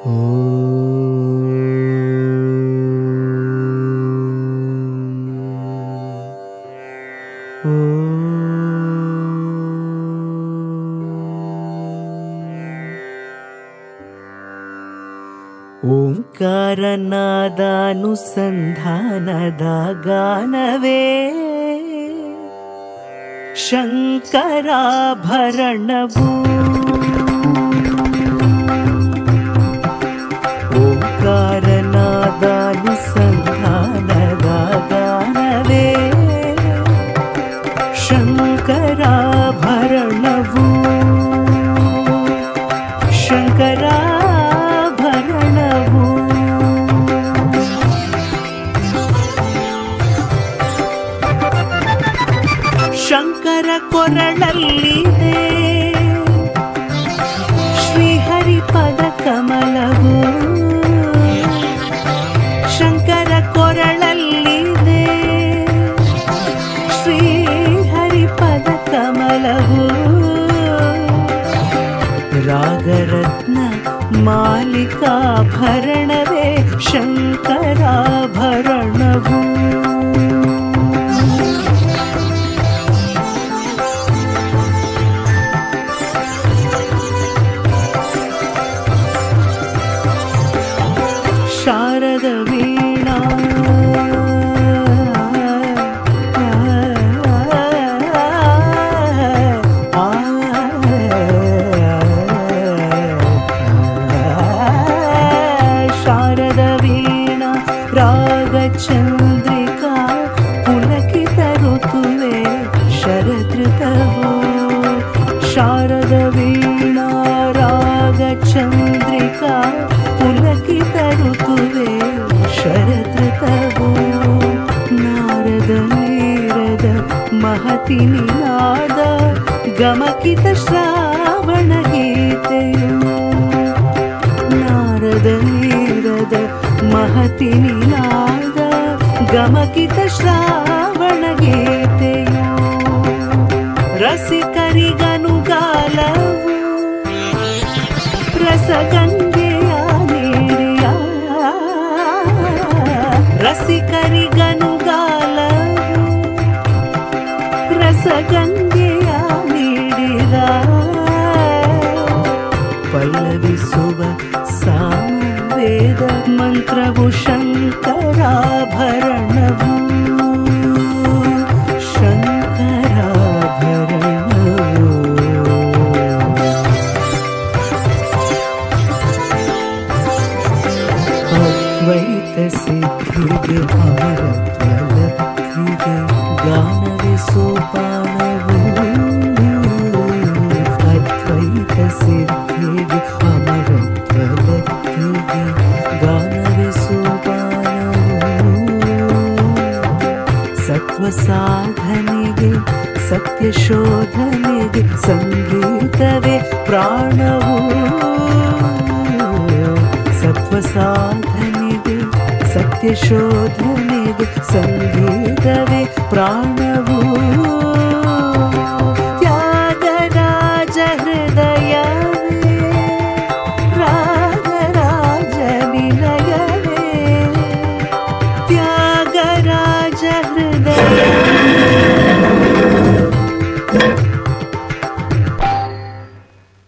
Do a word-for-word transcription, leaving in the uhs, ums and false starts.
ಓಂಕಾರನಾದಾನುಸಂಧಾನದ ಗಾನವೇ ಶಂಕರಾಭರಣವು. ಓಂಕಾರನಾದಾನುಸಂಧಾನದ ಗಾನವೇ ಶಂಕರಾಭರಣವು. ಶಂಕರಾಭರಣವು ಶಂಕರ ಕೊರಳಲ್ಲಿದೆ ಶ್ರೀಹರಿಪದ ಕಮಲವು. ಶಂಕರ ಕೊರಳಲ್ಲಿದೆ ಶ್ರೀಹರಿಪದ ಕಮಲವು. ರಾಗರತ್ನ ಮಾಲಿಕಾಭರಣವೇ ಶಂಕರಾಭರಣವು. ಶಾರದ ವೀಣಾ ಶಾರದ ವೀಣಾ ರಾಗಚಂದ್ರಿಕಾ ಪುಲಕಿತ ಋತುವೆ ಶರದೃತವು. ಶಾರದ ವೀಣಾ ರಾಗಚಂದ್ರಿಕಾ ಪುಲಕಿತ ಋತುವೆ ಶರದೃತವು. ನಾರದ ನೀರದ ಮಹತಿ ನಿನಾದ ಗಮಕಿತ ಶ್ರಾವಣ ಗೀತೆಯು. ನಾರದ ನೀರದ ಮಹತಿ ನಿನಾದ ಗಮಕಿತ ಶ್ರಾವಣ ಗೀತೆಯು. ರಸಿಕರಿಗನುಗಾಲವು ರಸಗಂಗೆಯ ನೀಡಿಯ. ರಸಿಕರಿಗನುಗಾಲವು ರಸಗಂಗೆಯ ನೀಡಿದ. ಪಲ್ಲವಿಸುವ ಸಾಮವೇದ ಮಂತ್ರವು ಶಂಕರಾಭರಣವು. ಶಂಕರಾಭರಣವು ಅದ್ವೈತ ಸಿದ್ಧಿಗೆ ಅಮರತ್ವಲಬ್ಧಿಗೆ ಗಾನವೇ ಸೋಪಾನವು. ಅದ್ವೈತ ಸಿದ್ಧಿಗೆ ಅಮರತ್ವಲಬ್ಧಿಗೆ ಗಾನವೇ ಸೋಪಾನವು. ಸತ್ವ ಸಾಧನೆಗೆ ಸತ್ಯ ಶೋಧನೆಗೆ ಸಂಗೀತವೇ ಪ್ರಾಣವು. ಸತ್ವ ಸಾಧನೆಗೆ ಸತ್ಯ ಶೋಧನೆಗೆ ಸಂಗೀತವೇ ಪ್ರಾಣವು.